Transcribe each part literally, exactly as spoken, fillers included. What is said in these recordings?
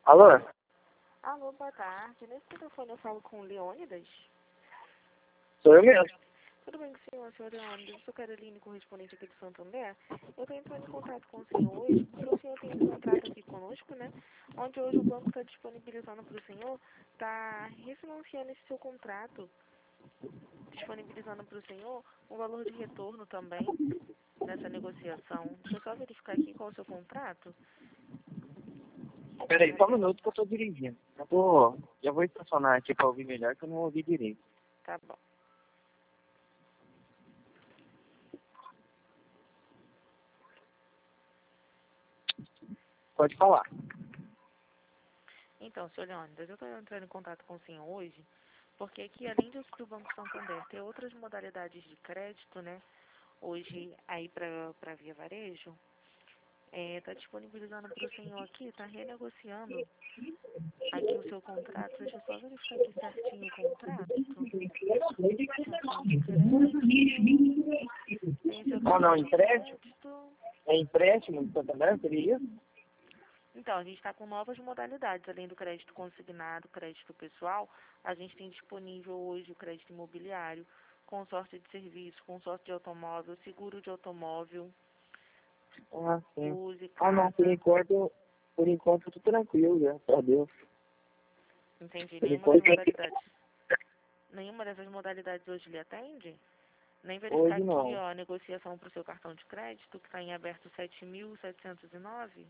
Alô? Alô, boa tarde. Nesse telefone eu falo com o Leônidas. Sou eu mesmo. Tudo bem com o senhor, senhor Leônidas? Eu sou Caroline, correspondente aqui do Santander. Eu estou entrando em contato com o senhor hoje, porque o senhor tem um contrato aqui conosco, né? Onde hoje o banco está disponibilizando para o senhor, está refinanciando esse seu contrato, disponibilizando para o senhor um valor de retorno também nessa negociação. Deixa eu só verificar aqui qual é o seu contrato. Peraí, só um minuto que eu tô dirigindo. Eu tô... Já vou estacionar aqui pra ouvir melhor, que eu não ouvi direito. Tá bom. Pode falar. Então, senhor Leônidas, eu estou entrando em contato com o senhor hoje, porque aqui, além de do Banco Santander ter outras modalidades de crédito, né? Hoje, aí para Via Varejo, está disponibilizando para o senhor aqui, está renegociando aqui o seu contrato. Deixa eu só verificar aqui certinho o contrato. Cartão de crédito. Tem seu Ah, não, cartão de empréstimo? crédito. É empréstimo do Santander, seria isso? Então, a gente está com novas modalidades, além do crédito consignado, crédito pessoal, a gente tem disponível hoje o crédito imobiliário, consórcio de serviço, consórcio de automóvel, seguro de automóvel, Ah, sim. use, Ah, não, por casa. enquanto, por enquanto eu tô tranquilo, graças a Deus. Entendi. Por Nenhuma das enquanto, modalidades. Nenhuma dessas modalidades hoje lhe atende? Nem verificar hoje aqui, não. ó, a negociação para o seu cartão de crédito, que está em aberto sete mil setecentos e nove?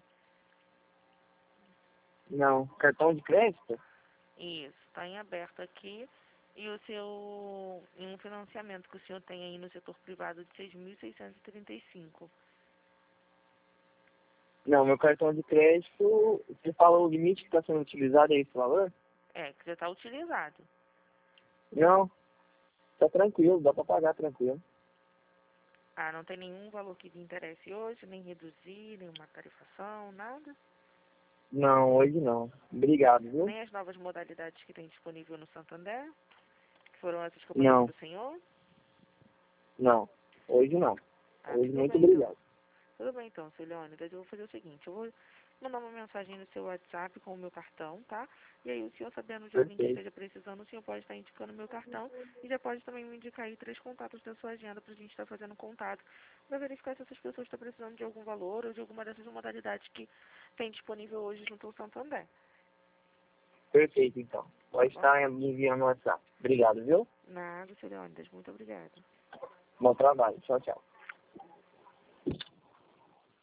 Não. Cartão de crédito? Isso, está em aberto aqui. E o seu, em um financiamento que o senhor tem aí no setor privado de seis mil seiscentos e trinta e cinco. Não, meu cartão de crédito, você fala o limite que está sendo utilizado, é esse valor? É, que já está utilizado. Não, tá tranquilo, dá pra pagar tranquilo. Ah, não tem nenhum valor que lhe interesse hoje, nem reduzir, nenhuma tarifação, nada? Não, hoje não. Obrigado, viu? Nem as novas modalidades que tem disponível no Santander, que foram essas que eu passei Não, para o senhor? não. Hoje não. Ah, Hoje, tudo muito bem então. obrigado. Tudo bem então, seu Leônidas, eu vou fazer o seguinte, eu vou mandar uma mensagem no seu WhatsApp com o meu cartão, tá? E aí o senhor sabendo de alguém que Perfeito. esteja precisando, o senhor pode estar indicando o meu cartão e já pode também me indicar aí três contatos da sua agenda pra gente estar fazendo contato, para verificar se essas pessoas estão precisando de algum valor ou de alguma dessas modalidades que tem disponível hoje junto ao Santander, Perfeito, então. tá Pode bom? estar me enviando no WhatsApp. Obrigado, viu? Nada, seu Leônidas, muito obrigada. Bom trabalho. Tchau, tchau.